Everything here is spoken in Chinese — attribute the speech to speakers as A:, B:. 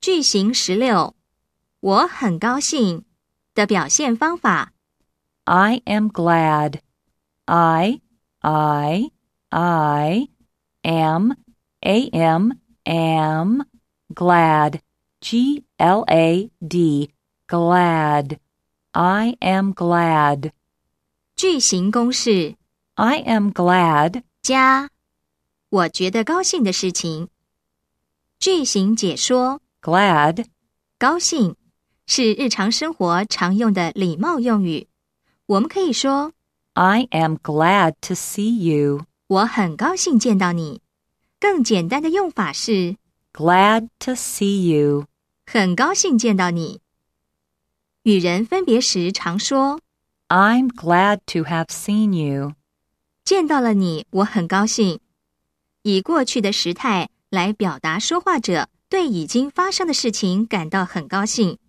A: 句型16，我很高兴的表现方法。
B: I am glad. I am glad. Glad. Glad. I am glad.
A: 句型公式
B: I am glad
A: 加我觉得高兴的事情。句型解说
B: glad
A: 高兴是日常生活常用的礼貌用语。我们可以说
B: I am glad to see you.
A: 我很高兴见到你。更简单的用法是
B: glad to see you.
A: 很高兴见到你。与人分别时常说
B: I'm glad to have seen you.
A: 见到了你，我很高兴。以过去的时态来表达说话者对已经发生的事情感到很高兴。